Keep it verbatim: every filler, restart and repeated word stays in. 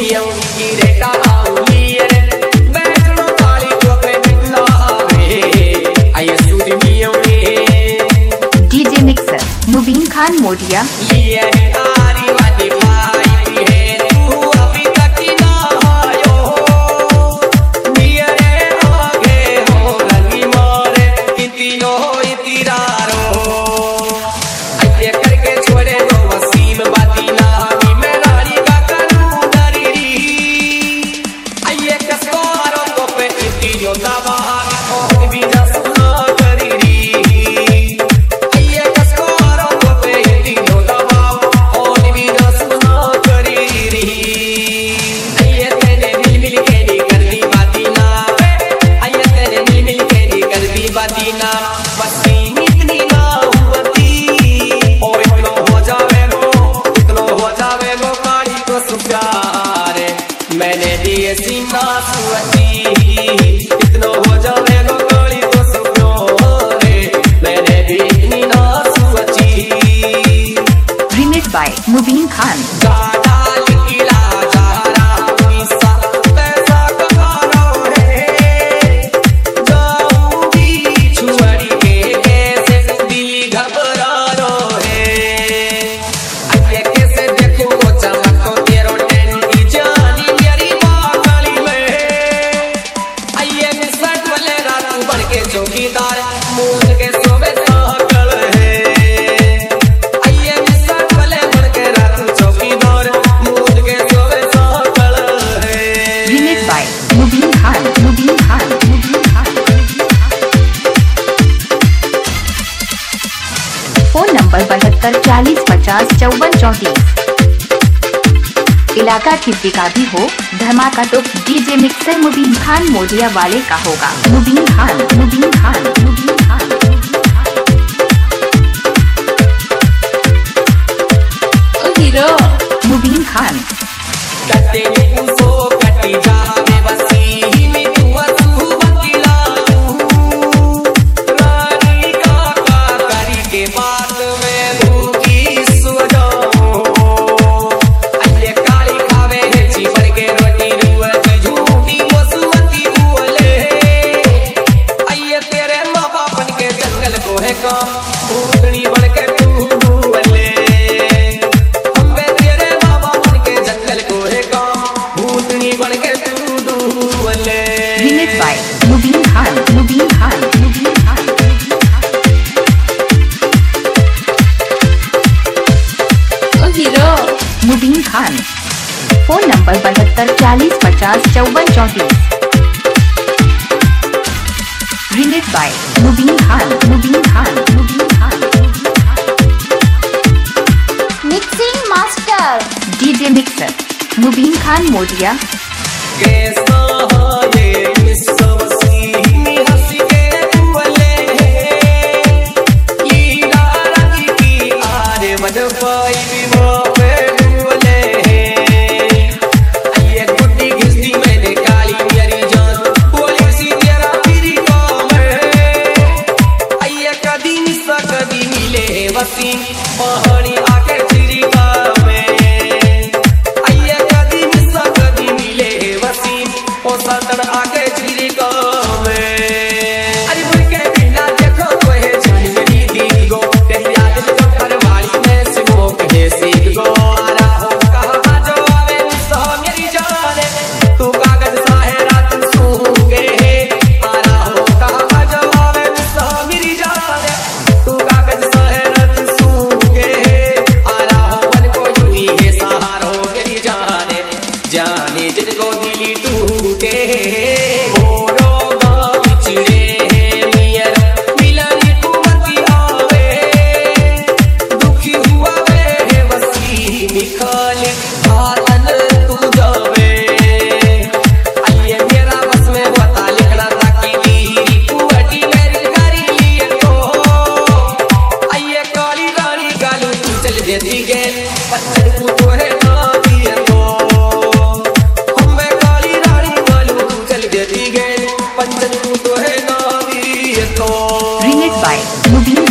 DJ mixer Mubeen Khan Modiya. मैंने दिए सीना सुअती इतना हो जावे गो गोली तो सुनो रे मैंने भी इतनी ना सुअती। Remix by Mubeen Khan. चौकीदार मूल के सोवे सहकल है आइए मिसट वाले बन के रात चौकीदार मूल के सोवे सहकल है। Remix by Mubeen Khan Mubeen Khan Mubeen Khan. Phone number बहत्तर चालीस पचास चौवन चौंतीस। इलाका किसी का भी हो धमाका तो डीजे मिक्सर मुबीन खान मोदिया वाले का होगा। मुबीन खान मुबीन खान मुबीन खान हीरो मुबीन खान। भूतनी बन के तू बोले हम तेरे बाबा बन के जंगल को है काम भूतनी बन के तू बोले। Remix by Mubeen Khan Mubeen Khan Mubeen Khan. ओ hero Mubeen Khan. Phone number बहत्तर चालीस पचास चौवन चौंतीस। Remix by Mubeen Khan Mubeen Khan Mubeen Khan. Mixing master DJ mixer Mubeen Khan Modiya. कैसा ये मिसवसी हंसी के बोले लीला रंग की आरे मद पाई विवा पे बोले ये गुड्डी घिसदी मैंने काली मेरी जान बोली सी तेरा फिरी कदी मिसा कदी मिले वसी पहाड़ी आके चिरी का में आइए कदी मिसा कदी मिले वसी ओ सदर आके चिरी का में अरे मुझके बिना देखो तो है जान मेरी दी गो तेरी याद जो घरवाली में सिमो के सीख गो आरा हो कहां जो आवे मिसा मेरी जान तू कागज सा है रात सूंगे आरा हो कहां जो आवे मिसा मेरी जान तू कागज सहरत सूंगे आरा हो मन को यूं है सहारो मेरी जाने जाने जिनको दिली टूटे मोरो गाँव बिछड़े मियर मिलन कुमती आवे दुखी हुआ वे वसी निकाल भालन तू जावे आइए मेरा बस में बता लिखना ताकि दीरी कुवटी मेरी करी लिए तो आइए काली रानी कालू तू चल देती गे पत्थर को तोरे ना दिए तो हमें काली रानी कालू तू चल देती गे पत्थर को तोरे ना दिए तो। Remix by Mubeen